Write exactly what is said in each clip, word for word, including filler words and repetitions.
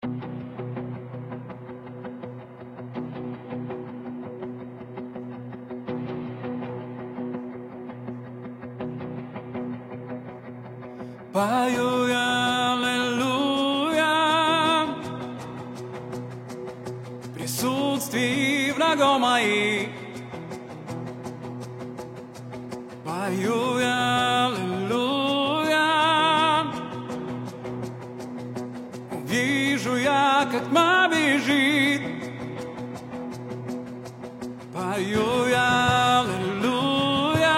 Пою я аллилуйя в присутствии врагов моих. Пою я аллилуйя, увижу я, как тьма бежит. Пою я аллилуйя,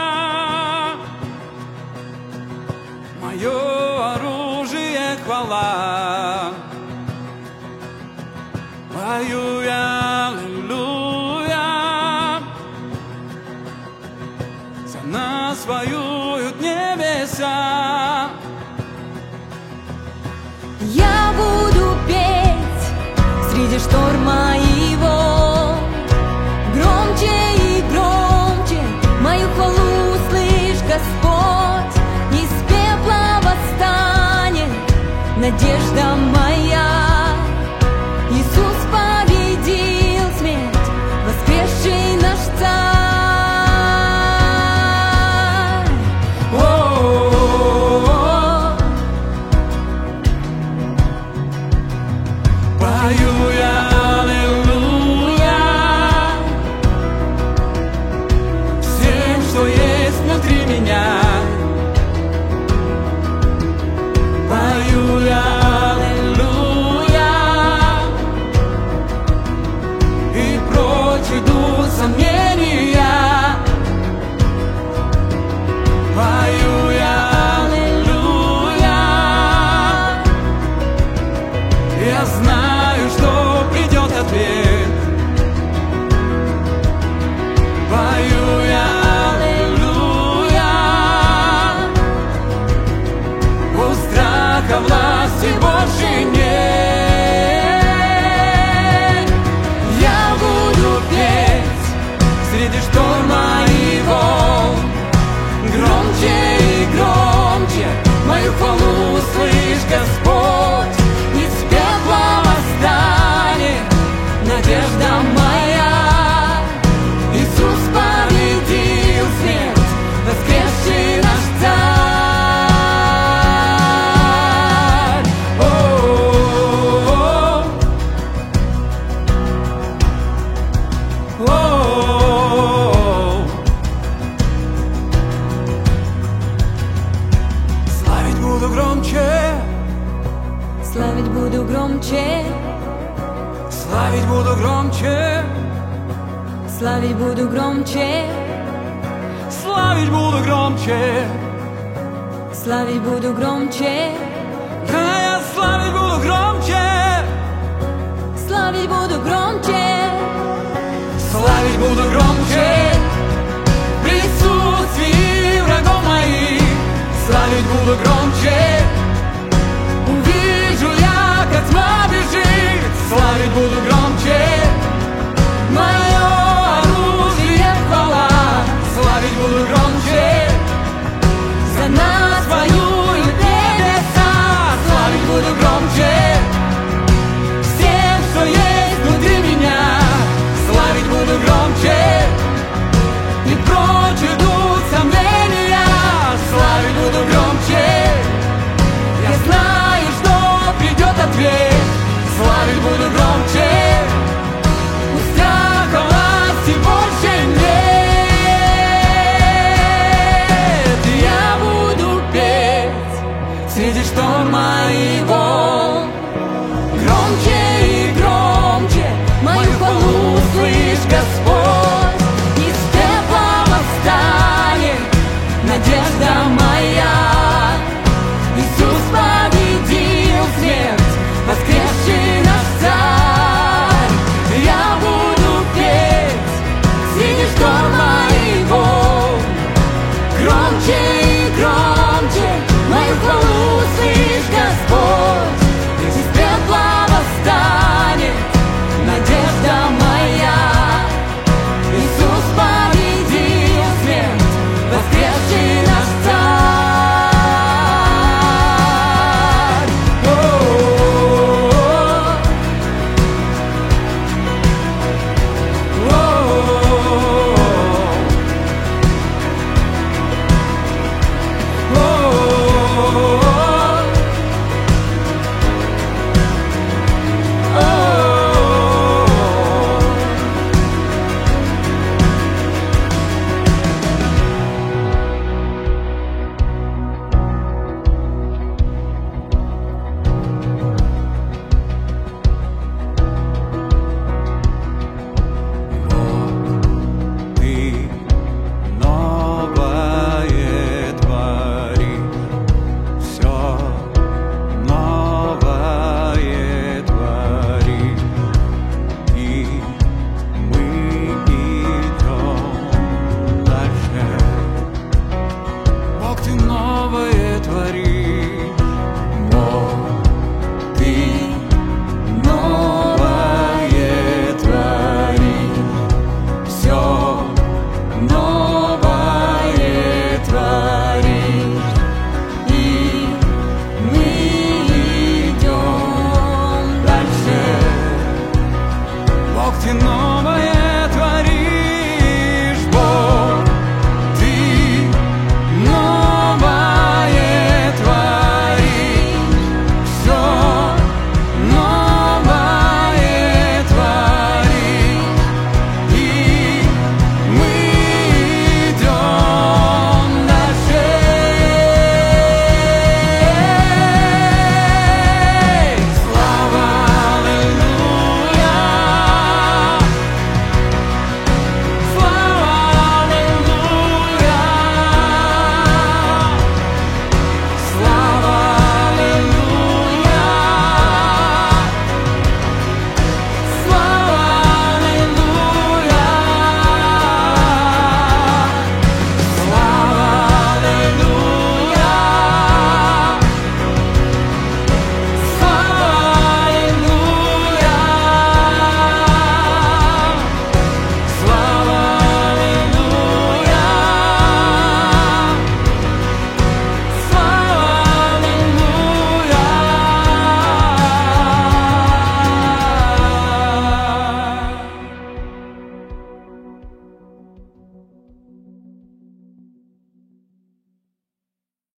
мое оружие хвала. Пою я аллилуйя, за нас воюют небеса. Я буду петь среди шторма его, громче и громче мою хвалу услышь, Господь. Из пепла восстанет надежда моя. Иисус победил смерть, воскресший наш царь. Пою я аллилуйя всем, что есть внутри меня. Пою я аллилуйя, и прочь идут сомнения. Пою я аллилуйя, я знаю, что придет ответ. Пою я аллилуйя, у страха власти больше нет. Я буду петь среди шторма и волн, громче и громче мою хвалу услышь, Господь. Из пепла восстанет надежда моя. Иисус победил смерть, воскресший наш царь. О-о-о-о. О-о-о-о. Славить буду громче, Славить буду громче, славить буду громче, славить буду громче, славить буду громче. славить буду громче, Да, я славить буду громче, славить буду громче, славить буду громче в присутствии врагов моих. Славить буду громче, увижу я, как тьма бежит. Славить буду громче, мое оружие хвала. Славить буду громче, за нас воюют небеса. Славить буду громче всем, что есть внутри меня. Славить буду громче, и прочь идут сомнения. Славить буду громче, я знаю, что придет ответ. Славить буду громче, у страха власти больше нет. Я буду петь среди шторма и волн, громче и громче мою хвалу услышь, Господь. Из пепла восстанет надежда моя. Иисус победил смерть, воскресший наш царь. Я буду петь среди шторма и волн, громче и громче мою хвалу услышь, Господь. Из пепла восстанет надежда моя. Иисус победил смерть, воскресший наш царь. новое творишь.